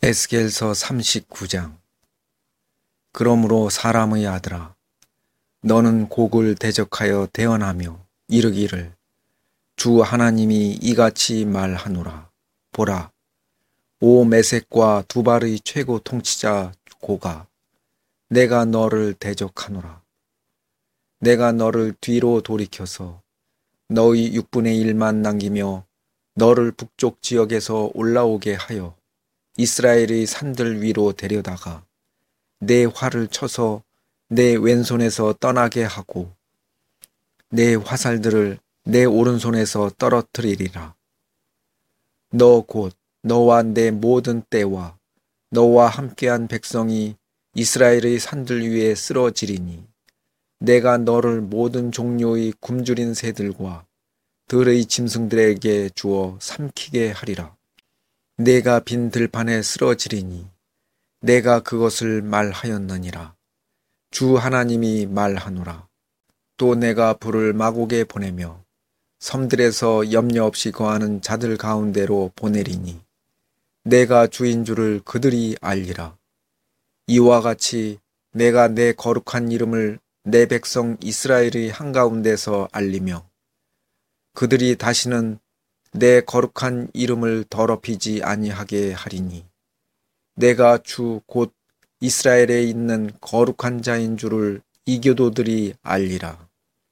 에스겔서 39장. 그러므로 사람의 아들아, 너는 곡을 대적하여 대언하며 이르기를, 주 하나님이 이같이 말하노라. 보라, 오 메섹과 두발의 최고 통치자 고가, 내가 너를 대적하노라. 내가 너를 뒤로 돌이켜서 너의 6분의 1만 남기며 너를 북쪽 지역에서 올라오게 하여 이스라엘의 산들 위로 데려다가 내 활을 쳐서 내 왼손에서 떠나게 하고 내 화살들을 내 오른손에서 떨어뜨리리라. 너 곧 너와 내 모든 떼와 너와 함께한 백성이 이스라엘의 산들 위에 쓰러지리니 내가 너를 모든 종류의 굶주린 새들과 들의 짐승들에게 주어 삼키게 하리라. 내가 빈 들판에 쓰러지리니 내가 그것을 말하였느니라. 주 하나님이 말하노라. 또 내가 불을 마곡에 보내며 섬들에서 염려 없이 거하는 자들 가운데로 보내리니 내가 주인 줄을 그들이 알리라. 이와 같이 내가 내 거룩한 이름을 내 백성 이스라엘의 한가운데서 알리며 그들이 다시는 내 거룩한 이름을 더럽히지 아니하게 하리니 내가 주 곧 이스라엘에 있는 거룩한 자인 줄을 이교도들이 알리라.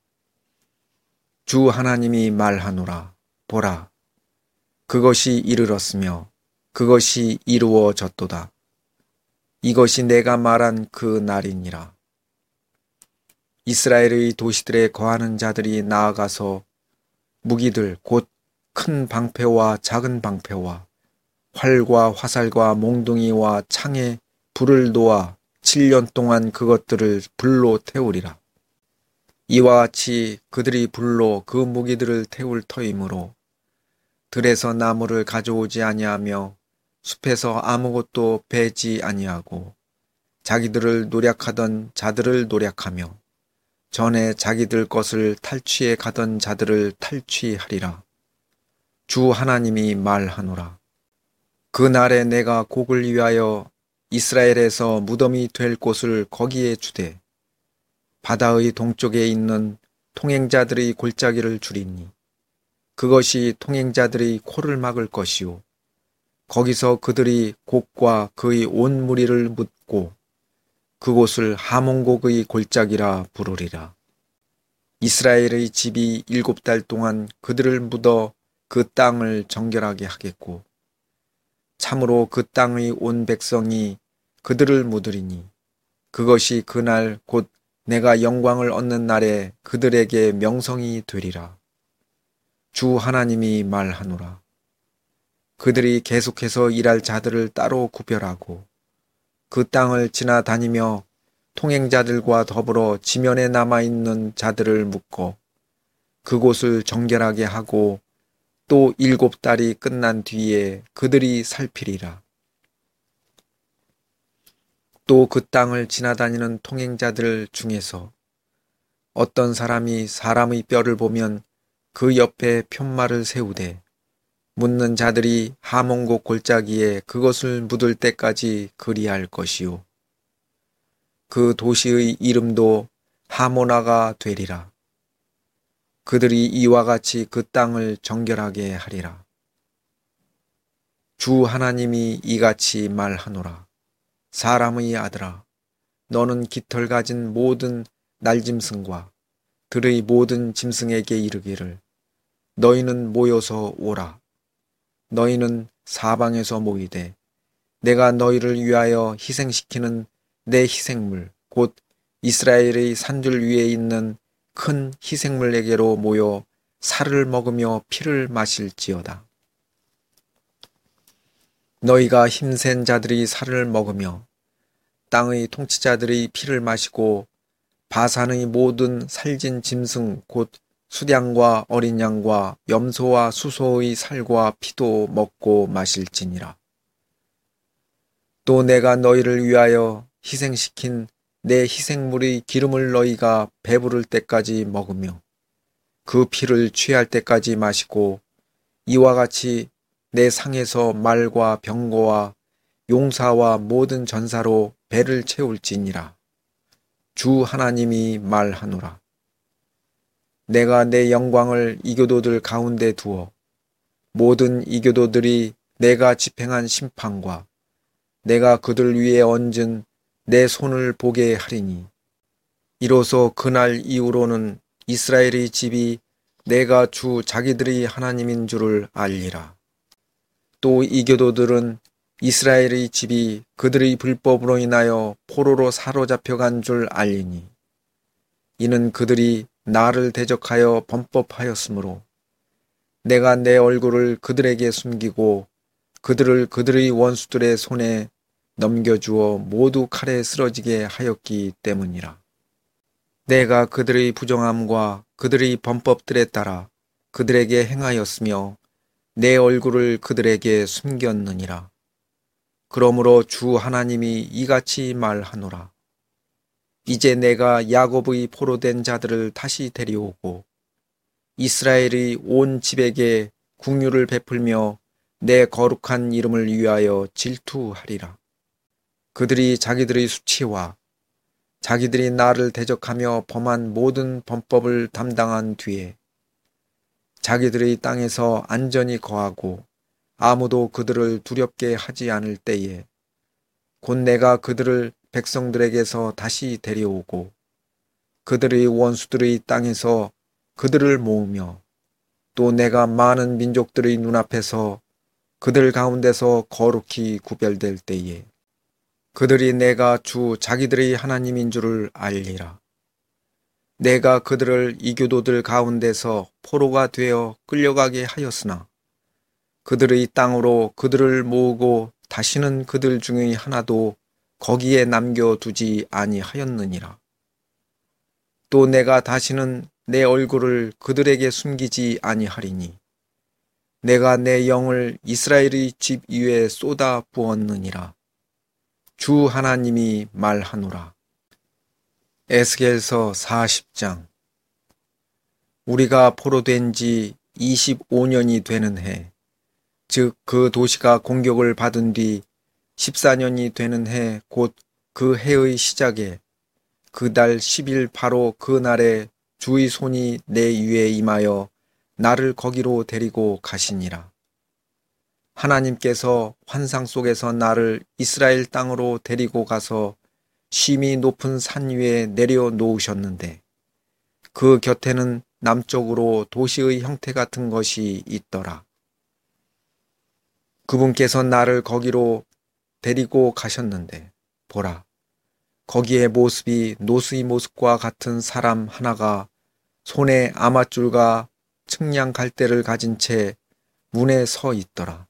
주 하나님이 말하노라. 보라, 그것이 이르렀으며 그것이 이루어졌도다. 이것이 내가 말한 그 날이니라. 이스라엘의 도시들에 거하는 자들이 나아가서 무기들 곧 큰 방패와 작은 방패와 활과 화살과 몽둥이와 창에 불을 놓아 7년 동안 그것들을 불로 태우리라. 이와 같이 그들이 불로 그 무기들을 태울 터이므로 들에서 나무를 가져오지 아니하며 숲에서 아무것도 베지 아니하고 자기들을 노략하던 자들을 노략하며 전에 자기들 것을 탈취해 가던 자들을 탈취하리라. 주 하나님이 말하노라. 그 날에 내가 곡을 위하여 이스라엘에서 무덤이 될 곳을 거기에 주되 바다의 동쪽에 있는 통행자들의 골짜기를 주리니 그것이 통행자들의 코를 막을 것이요 거기서 그들이 곡과 그의 온 무리를 묻고 그곳을 하몬곡의 골짜기라 부르리라. 이스라엘의 집이 7달 동안 그들을 묻어 그 땅을 정결하게 하겠고 참으로 그 땅의 온 백성이 그들을 묻으리니 그것이 그날 곧 내가 영광을 얻는 날에 그들에게 명성이 되리라. 주 하나님이 말하노라. 그들이 계속해서 일할 자들을 따로 구별하고 그 땅을 지나다니며 통행자들과 더불어 지면에 남아있는 자들을 묶어 그곳을 정결하게 하고 또 7달이 끝난 뒤에 그들이 살피리라. 또 그 땅을 지나다니는 통행자들 중에서 어떤 사람이 사람의 뼈를 보면 그 옆에 편말을 세우되 묻는 자들이 하몬곡 골짜기에 그것을 묻을 때까지 그리할 것이요. 그 도시의 이름도 하모나가 되리라. 그들이 이와 같이 그 땅을 정결하게 하리라. 주 하나님이 이같이 말하노라. 사람의 아들아, 너는 깃털 가진 모든 날짐승과 들의 모든 짐승에게 이르기를 너희는 모여서 오라. 너희는 사방에서 모이되 내가 너희를 위하여 희생시키는 내 희생물 곧 이스라엘의 산들 위에 있는 큰 희생물에게로 모여 살을 먹으며 피를 마실지어다. 너희가 힘센 자들이 살을 먹으며 땅의 통치자들의 피를 마시고 바산의 모든 살진 짐승 곧 수량과 어린 양과 염소와 수소의 살과 피도 먹고 마실지니라. 또 내가 너희를 위하여 희생시킨 내 희생물의 기름을 너희가 배부를 때까지 먹으며 그 피를 취할 때까지 마시고 이와 같이 내 상에서 말과 병거와 용사와 모든 전사로 배를 채울지니라. 주 하나님이 말하노라. 내가 내 영광을 이교도들 가운데 두어 모든 이교도들이 내가 집행한 심판과 내가 그들 위에 얹은 내 손을 보게 하리니 이로써 그날 이후로는 이스라엘의 집이 내가 주 자기들의 하나님인 줄을 알리라. 또 이교도들은 이스라엘의 집이 그들의 불법으로 인하여 포로로 사로잡혀간 줄 알리니 이는 그들이 나를 대적하여 범법하였으므로 내가 내 얼굴을 그들에게 숨기고 그들을 그들의 원수들의 손에 넘겨주어 모두 칼에 쓰러지게 하였기 때문이라. 내가 그들의 부정함과 그들의 범법들에 따라 그들에게 행하였으며 내 얼굴을 그들에게 숨겼느니라. 그러므로 주 하나님이 이같이 말하노라. 이제 내가 야곱의 포로된 자들을 다시 데려오고 이스라엘의 온 집에게 긍휼을 베풀며 내 거룩한 이름을 위하여 질투하리라. 그들이 자기들의 수치와 자기들이 나를 대적하며 범한 모든 범법을 담당한 뒤에 자기들의 땅에서 안전히 거하고 아무도 그들을 두렵게 하지 않을 때에 곧 내가 그들을 백성들에게서 다시 데려오고 그들의 원수들의 땅에서 그들을 모으며 또 내가 많은 민족들의 눈앞에서 그들 가운데서 거룩히 구별될 때에 그들이 내가 주 자기들의 하나님인 줄을 알리라. 내가 그들을 이교도들 가운데서 포로가 되어 끌려가게 하였으나 그들의 땅으로 그들을 모으고 다시는 그들 중의 하나도 거기에 남겨두지 아니하였느니라. 또 내가 다시는 내 얼굴을 그들에게 숨기지 아니하리니 내가 내 영을 이스라엘의 집 위에 쏟아 부었느니라. 주 하나님이 말하노라. 에스겔서 40장. 우리가 포로된 지 25년이 되는 해, 즉 그 도시가 공격을 받은 뒤 14년이 되는 해 곧 그 해의 시작에 그 달 10일 바로 그 날에 주의 손이 내 위에 임하여 나를 거기로 데리고 가시니라. 하나님께서 환상 속에서 나를 이스라엘 땅으로 데리고 가서 심히 높은 산 위에 내려 놓으셨는데 그 곁에는 남쪽으로 도시의 형태 같은 것이 있더라. 그분께서 나를 거기로 데리고 가셨는데 보라, 거기에 모습이 노스의 모습과 같은 사람 하나가 손에 아랫줄과 측량 갈대를 가진 채 문에 서 있더라.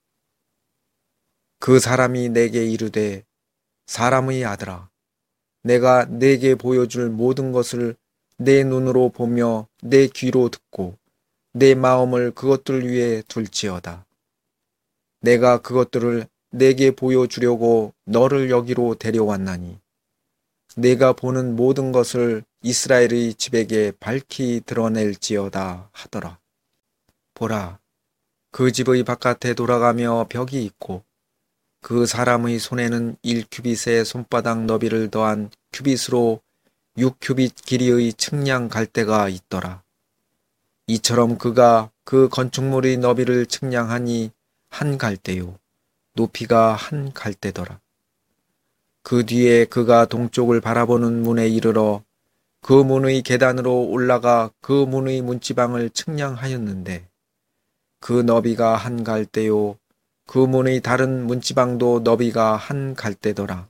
그 사람이 내게 이르되 사람의 아들아, 내가 내게 보여줄 모든 것을 내 눈으로 보며 내 귀로 듣고 내 마음을 그것들 위에 둘지어다. 내가 그것들을 내게 보여주려고 너를 여기로 데려왔나니 내가 보는 모든 것을 이스라엘의 집에게 밝히 드러낼지어다 하더라. 보라, 그 집의 바깥에 돌아가며 벽이 있고 그 사람의 손에는 1규빗의 손바닥 너비를 더한 규빗으로 6규빗 길이의 측량 갈대가 있더라. 이처럼 그가 그 건축물의 너비를 측량하니 한 갈대요, 높이가 한 갈대더라. 그 뒤에 그가 동쪽을 바라보는 문에 이르러 그 문의 계단으로 올라가 그 문의 문지방을 측량하였는데 그 너비가 한 갈대요, 그 문의 다른 문지방도 너비가 한 갈대더라.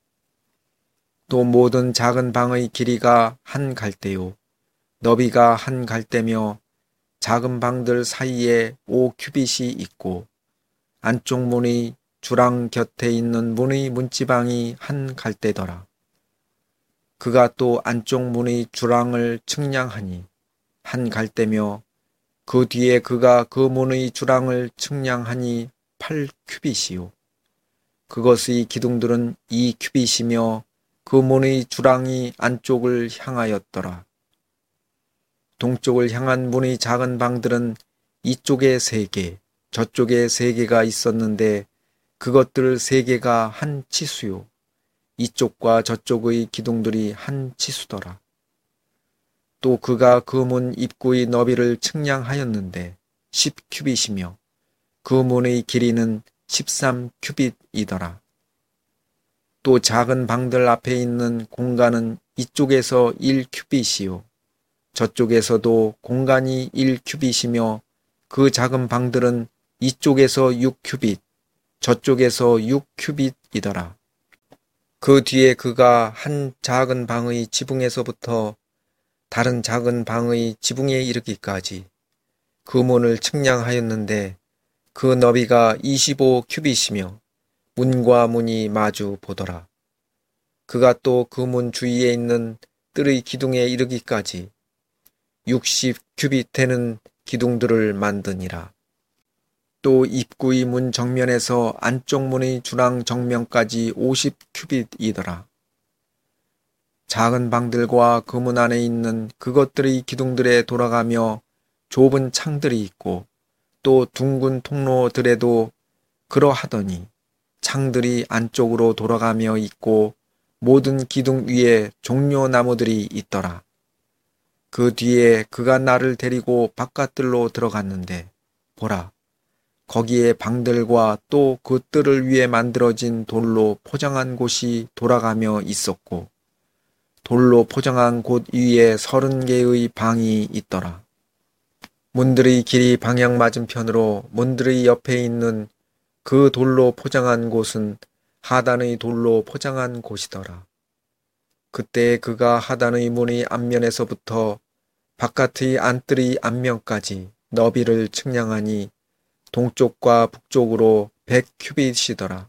또 모든 작은 방의 길이가 한 갈대요, 너비가 한 갈대며 작은 방들 사이에 5규빗이 있고 안쪽 문의 주랑 곁에 있는 문의 문지방이 한 갈대더라. 그가 또 안쪽 문의 주랑을 측량하니 한 갈대며 그 뒤에 그가 그 문의 주랑을 측량하니 8규빗이요. 그것의 기둥들은 2규빗이며 그 문의 주랑이 안쪽을 향하였더라. 동쪽을 향한 문의 작은 방들은 이쪽에 3개, 저쪽에 3개가 있었는데 그것들 세 개가 한 치수요. 이쪽과 저쪽의 기둥들이 한 치수더라. 또 그가 그 문 입구의 너비를 측량하였는데 10큐빗이며 그 문의 길이는 13큐빗이더라. 또 작은 방들 앞에 있는 공간은 이쪽에서 1큐빗이요. 저쪽에서도 공간이 1큐빗이며 그 작은 방들은 이쪽에서 6큐빗, 저쪽에서 6큐빗이더라. 그 뒤에 그가 한 작은 방의 지붕에서부터 다른 작은 방의 지붕에 이르기까지 그 문을 측량하였는데 그 너비가 25큐빗이며 문과 문이 마주 보더라. 그가 또 그 문 주위에 있는 뜰의 기둥에 이르기까지 60큐빗 되는 기둥들을 만드니라. 또 입구의 문 정면에서 안쪽 문의 주랑 정면까지 50큐빗이더라. 작은 방들과 그 문 안에 있는 그것들의 기둥들에 돌아가며 좁은 창들이 있고 또 둥근 통로들에도 그러하더니 창들이 안쪽으로 돌아가며 있고 모든 기둥 위에 종려나무들이 있더라. 그 뒤에 그가 나를 데리고 바깥들로 들어갔는데 보라, 거기에 방들과 또 그 뜰을 위해 만들어진 돌로 포장한 곳이 돌아가며 있었고 돌로 포장한 곳 위에 30개의 방이 있더라. 문들의 길이 방향 맞은편으로 문들의 옆에 있는 그 돌로 포장한 곳은 하단의 돌로 포장한 곳이더라. 그때 그가 하단의 문의 앞면에서부터 바깥의 안뜰의 앞면까지 너비를 측량하니 동쪽과 북쪽으로 100큐빗이더라.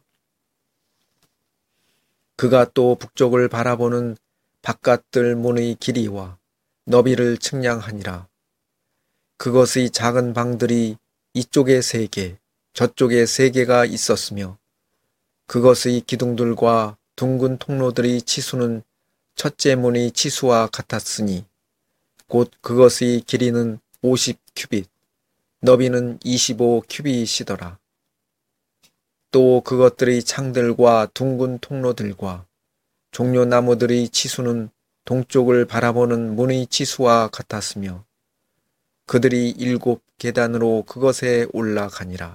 그가 또 북쪽을 바라보는 바깥뜰 문의 길이와 너비를 측량하니라. 그것의 작은 방들이 이쪽에 3개, 저쪽에 3개가 있었으며 그것의 기둥들과 둥근 통로들의 치수는 첫째 문의 치수와 같았으니 곧 그것의 길이는 50큐빗, 너비는 25큐빗이더라. 또 그것들의 창들과 둥근 통로들과 종려나무들의 치수는 동쪽을 바라보는 문의 치수와 같았으며 그들이 7계단으로 그것에 올라가니라.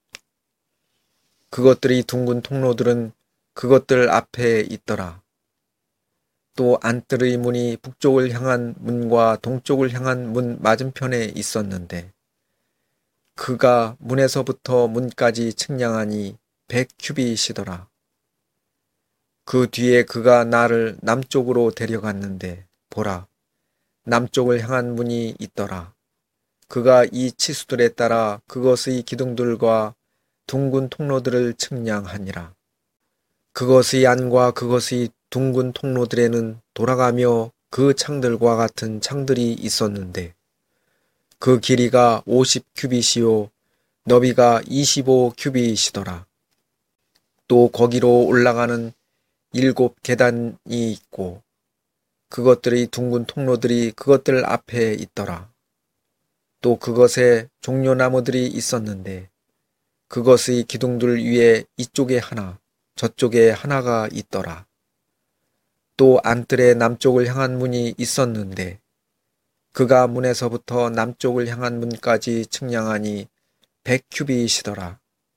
그것들이 둥근 통로들은 그것들 앞에 있더라. 또 안뜰의 문이 북쪽을 향한 문과 동쪽을 향한 문 맞은편에 있었는데 그가 문에서부터 문까지 측량하니 100큐빗이더라. 그 뒤에 그가 나를 남쪽으로 데려갔는데 보라, 남쪽을 향한 문이 있더라. 그가 이 치수들에 따라 그것의 기둥들과 둥근 통로들을 측량하니라. 그것의 안과 그것의 둥근 통로들에는 돌아가며 그 창들과 같은 창들이 있었는데 그 길이가 50큐빗이요 너비가 25큐빗이더라. 또 거기로 올라가는 7계단이 있고 그것들의 둥근 통로들이 그것들 앞에 있더라. 또 그것에 종려나무들이 있었는데 그것의 기둥들 위에 이쪽에 하나, 저쪽에 하나가 있더라. 또 안뜰의 남쪽을 향한 문이 있었는데 그가 문에서부터 남쪽을 향한 문까지 측량하니 100큐빗이더라.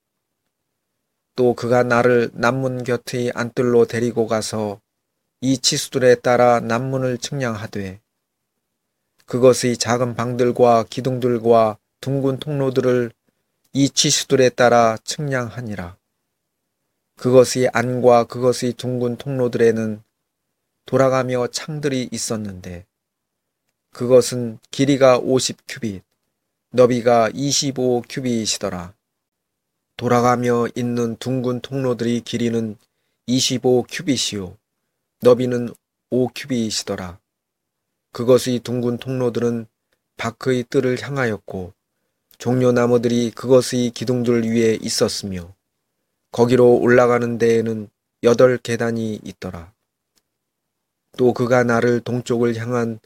또 그가 나를 남문 곁의 안뜰로 데리고 가서 이 치수들에 따라 남문을 측량하되 그것의 작은 방들과 기둥들과 둥근 통로들을 이 치수들에 따라 측량하니라. 그것의 안과 그것의 둥근 통로들에는 돌아가며 창들이 있었는데 그것은 길이가 50큐빗, 너비가 25큐빗이더라. 돌아가며 있는 둥근 통로들의 길이는 25큐빗이요 너비는 5큐빗이더라. 그것의 둥근 통로들은 밖의 뜰을 향하였고 종려나무들이 그것의 기둥들 위에 있었으며 거기로 올라가는 데에는 8계단이 있더라. 또 그가 나를 동쪽을 향한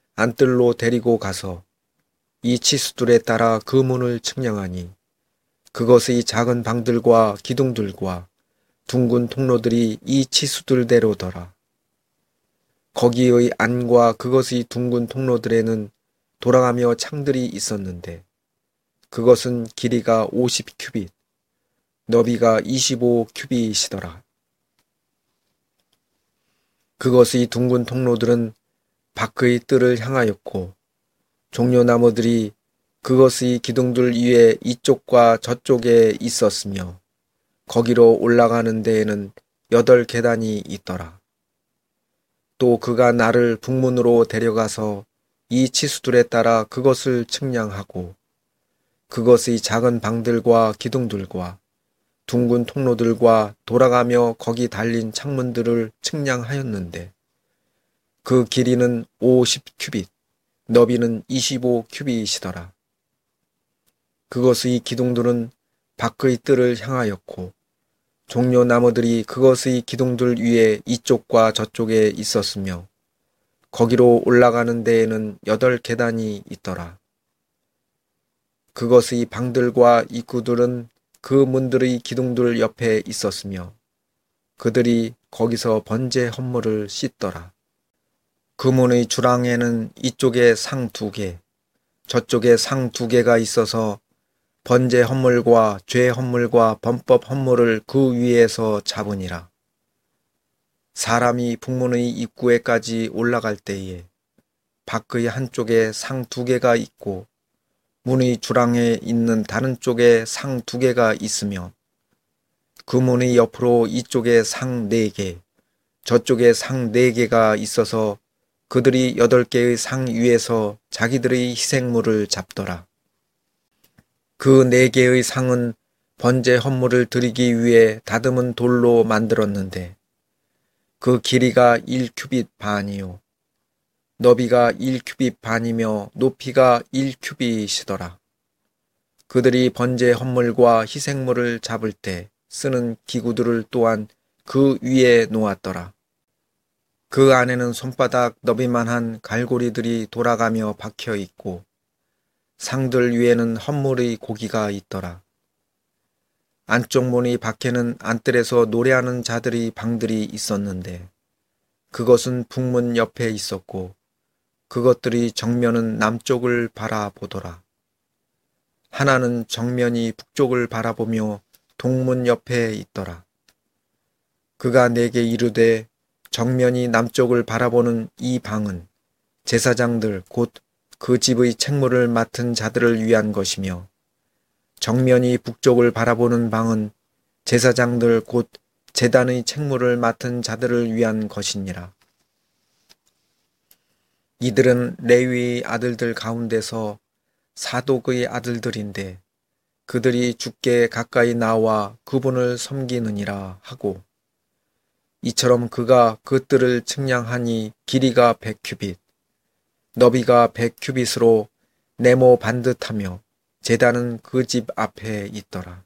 안뜰로 데리고 가서 이 치수들에 따라 그 문을 측량하니 그것의 작은 방들과 기둥들과 둥근 통로들이 이 치수들대로더라. 거기의 안과 그것의 둥근 통로들에는 돌아가며 창들이 있었는데 그것은 길이가 50규빗, 너비가 25규빗이더라. 그것의 둥근 통로들은 밖의 뜰을 향하였고 종려나무들이 그것의 기둥들 위에 이쪽과 저쪽에 있었으며 거기로 올라가는 데에는 8계단이 있더라. 또 그가 나를 북문으로 데려가서 이 치수들에 따라 그것을 측량하고 그것의 작은 방들과 기둥들과 둥근 통로들과 돌아가며 거기 달린 창문들을 측량하였는데 그 길이는 50규빗, 너비는 25규빗이더라. 그것의 기둥들은 밖의 뜰을 향하였고 종려나무들이 그것의 기둥들 위에 이쪽과 저쪽에 있었으며 거기로 올라가는 데에는 8계단이 있더라. 그것의 방들과 입구들은 그 문들의 기둥들 옆에 있었으며 그들이 거기서 번제 헌물을 씻더라. 그 문의 주랑에는 이쪽에 상 2개, 저쪽에 상 2개가 있어서 번제 헌물과 죄 헌물과 범법 헌물을 그 위에서 잡으니라. 사람이 북문의 입구에까지 올라갈 때에 밖의 한쪽에 상 2개가 있고 문의 주랑에 있는 다른 쪽에 상 2개가 있으며 그 문의 옆으로 이쪽에 상 4개, 저쪽에 상 4개가 있어서 그들이 8개의 상 위에서 자기들의 희생물을 잡더라. 그 4개의 상은 번제 헌물을 드리기 위해 다듬은 돌로 만들었는데 그 길이가 1규빗 반이요 너비가 1규빗 반이며 높이가 1규빗이더라. 그들이 번제 헌물과 희생물을 잡을 때 쓰는 기구들을 또한 그 위에 놓았더라. 그 안에는 손바닥 너비만한 갈고리들이 돌아가며 박혀 있고 상들 위에는 헌물의 고기가 있더라. 안쪽 문의 밖에는 안뜰에서 노래하는 자들의 방들이 있었는데 그것은 북문 옆에 있었고 그것들이 정면은 남쪽을 바라보더라. 하나는 정면이 북쪽을 바라보며 동문 옆에 있더라. 그가 내게 이르되 정면이 남쪽을 바라보는 이 방은 제사장들 곧 그 집의 책무를 맡은 자들을 위한 것이며 정면이 북쪽을 바라보는 방은 제사장들 곧 제단의 책무를 맡은 자들을 위한 것이니라. 이들은 레위의 아들들 가운데서 사독의 아들들인데 그들이 주께 가까이 나와 그분을 섬기느니라 하고 이처럼 그가 그 뜰을 측량하니 길이가 100규빗, 너비가 100규빗으로 네모 반듯하며 제단은 그 집 앞에 있더라.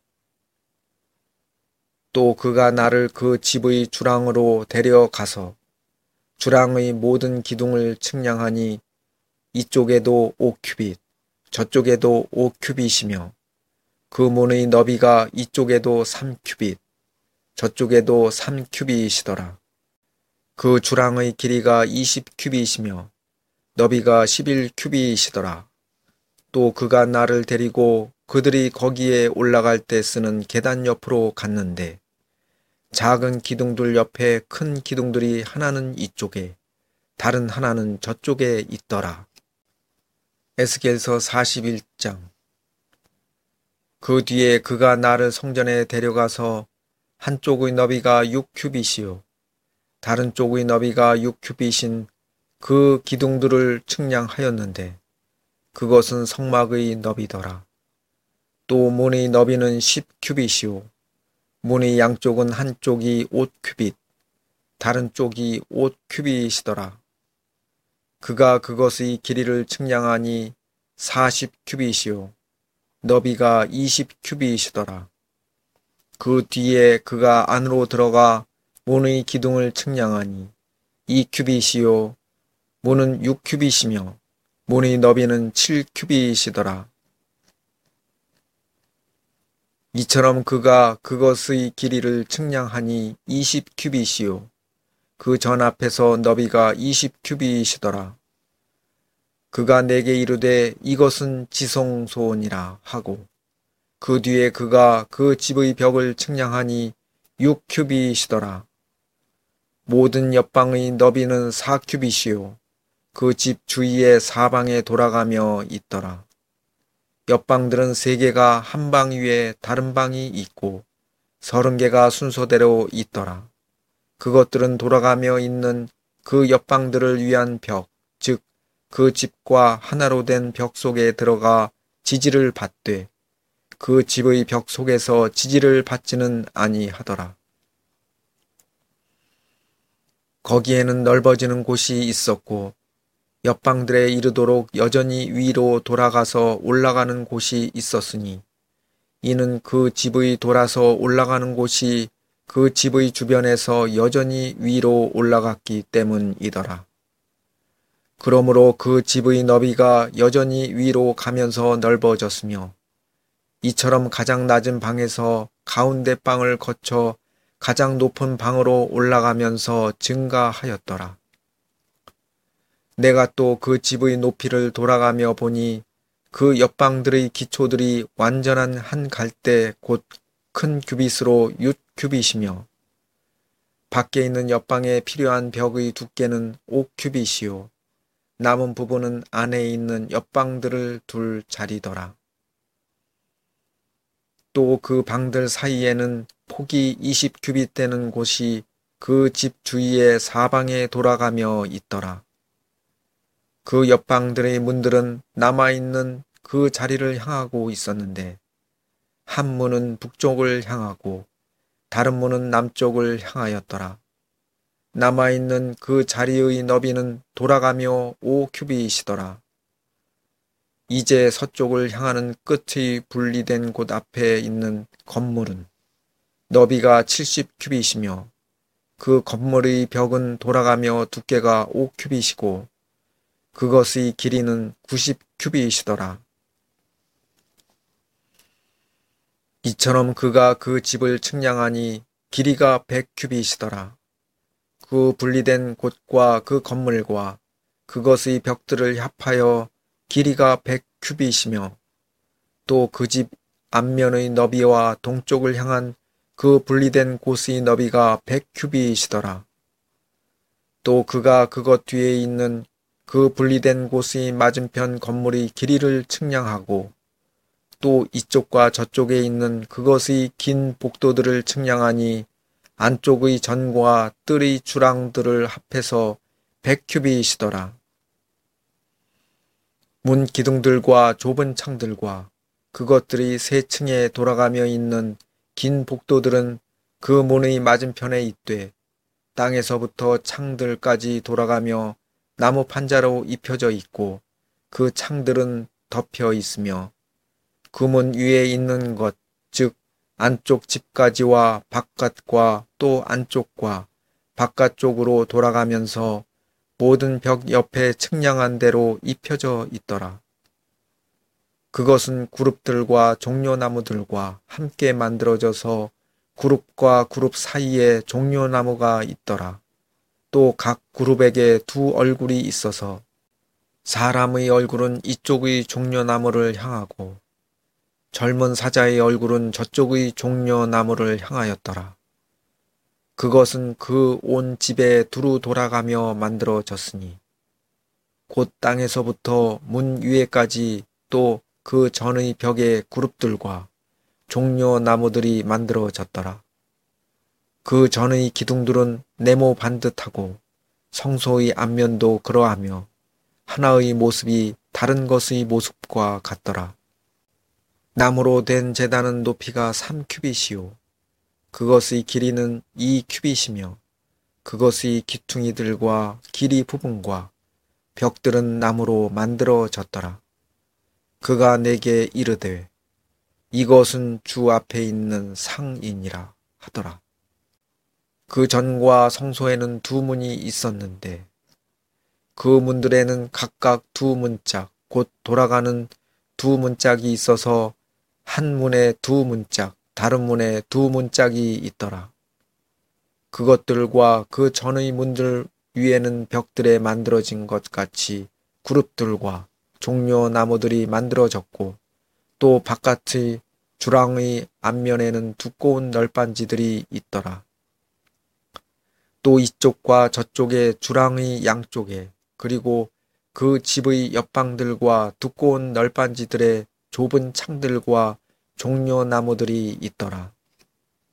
또 그가 나를 그 집의 주랑으로 데려가서 주랑의 모든 기둥을 측량하니 이쪽에도 5규빗, 저쪽에도 5규빗이며 그 문의 너비가 이쪽에도 3규빗, 저쪽에도 3규빗이더라. 그 주랑의 길이가 20규빗이며 너비가 11규빗이더라. 또 그가 나를 데리고 그들이 거기에 올라갈 때 쓰는 계단 옆으로 갔는데 작은 기둥들 옆에 큰 기둥들이 하나는 이쪽에 다른 하나는 저쪽에 있더라. 에스겔서 41장. 그 뒤에 그가 나를 성전에 데려가서 한쪽의 너비가 6규빗이요 다른 쪽의 너비가 6규빗인 그 기둥들을 측량하였는데 그것은 성막의 너비더라. 또 문의 너비는 10규빗이요 문의 양쪽은 한쪽이 5규빗 다른 쪽이 5규빗이더라. 그가 그것의 길이를 측량하니 40규빗이요 너비가 20규빗이더라. 그 뒤에 그가 안으로 들어가 문의 기둥을 측량하니 2규빗이요 문은 6규빗이며 문의 너비는 7규빗이더라. 이처럼 그가 그것의 길이를 측량하니 20규빗이요. 그 전 앞에서 너비가 20규빗이더라. 그가 내게 이르되 이것은 지성소원이라 하고 그 뒤에 그가 그 집의 벽을 측량하니 6규빗이더라. 모든 옆방의 너비는 4규빗이요. 그 집 주위에 사방에 돌아가며 있더라. 옆방들은 3개가 한 방 위에 다른 방이 있고 30개가 순서대로 있더라. 그것들은 돌아가며 있는 그 옆방들을 위한 벽, 즉 그 집과 하나로 된 벽 속에 들어가 지지를 받되 그 집의 벽 속에서 지지를 받지는 아니하더라. 거기에는 넓어지는 곳이 있었고 옆방들에 이르도록 여전히 위로 돌아가서 올라가는 곳이 있었으니 이는 그 집의 돌아서 올라가는 곳이 그 집의 주변에서 여전히 위로 올라갔기 때문이더라. 그러므로 그 집의 너비가 여전히 위로 가면서 넓어졌으며 이처럼 가장 낮은 방에서 가운데 방을 거쳐 가장 높은 방으로 올라가면서 증가하였더라. 내가 또 그 집의 높이를 돌아가며 보니 그 옆방들의 기초들이 완전한 한 갈대 곧 큰 규빗으로 6규빗이며 밖에 있는 옆방에 필요한 벽의 두께는 5규빗이요. 남은 부분은 안에 있는 옆방들을 둘 자리더라. 또 그 방들 사이에는 폭이 20규빗 되는 곳이 그 집 주위에 사방에 돌아가며 있더라. 그 옆방들의 문들은 남아있는 그 자리를 향하고 있었는데 한 문은 북쪽을 향하고 다른 문은 남쪽을 향하였더라. 남아있는 그 자리의 너비는 돌아가며 5규빗이더라. 이제 서쪽을 향하는 끝의 분리된 곳 앞에 있는 건물은 너비가 70규빗이며 그 건물의 벽은 돌아가며 두께가 5규빗이고 그것의 길이는 90규빗이더라. 이처럼 그가 그 집을 측량하니 길이가 100규빗이더라. 그 분리된 곳과 그 건물과 그것의 벽들을 합하여 길이가 100규빗이며 또 그 집 앞면의 너비와 동쪽을 향한 그 분리된 곳의 너비가 100규빗이더라. 또 그가 그것 뒤에 있는 그 분리된 곳의 맞은편 건물의 길이를 측량하고 또 이쪽과 저쪽에 있는 그것의 긴 복도들을 측량하니 안쪽의 전과 뜰의 주랑들을 합해서 100규빗이더라. 문 기둥들과 좁은 창들과 그것들이 3층에 돌아가며 있는 긴 복도들은 그 문의 맞은편에 있되 땅에서부터 창들까지 돌아가며 나무 판자로 입혀져 있고 그 창들은 덮여 있으며 그 문 위에 있는 것, 즉 안쪽 집까지와 바깥과 또 안쪽과 바깥쪽으로 돌아가면서 모든 벽 옆에 측량한 대로 입혀져 있더라. 그것은 그룹들과 종려나무들과 함께 만들어져서 그룹과 그룹 사이에 종려나무가 있더라. 또 각 그룹에게 2 얼굴이 있어서 사람의 얼굴은 이쪽의 종려나무를 향하고 젊은 사자의 얼굴은 저쪽의 종려나무를 향하였더라. 그것은 그 온 집에 두루 돌아가며 만들어졌으니 곧 땅에서부터 문 위에까지 또 그 전의 벽의 그룹들과 종려나무들이 만들어졌더라. 그 전의 기둥들은 네모 반듯하고 성소의 앞면도 그러하며 하나의 모습이 다른 것의 모습과 같더라. 나무로 된 제단은 높이가 3규빗이요. 그것의 길이는 2규빗이며 그것의 기퉁이들과 길이 부분과 벽들은 나무로 만들어졌더라. 그가 내게 이르되 이것은 주 앞에 있는 상이니라 하더라. 그 전과 성소에는 2 문이 있었는데 그 문들에는 각각 2 문짝 곧 돌아가는 2 문짝이 있어서 한 문에 2 문짝 다른 문에 두 문짝이 있더라. 그것들과 그 전의 문들 위에는 벽들에 만들어진 것 같이 그룹들과 종려 나무들이 만들어졌고 또 바깥의 주랑의 앞면에는 두꺼운 널빤지들이 있더라. 또 이쪽과 저쪽의 주랑의 양쪽에 그리고 그 집의 옆방들과 두꺼운 널빤지들의 좁은 창들과 종려 나무들이 있더라.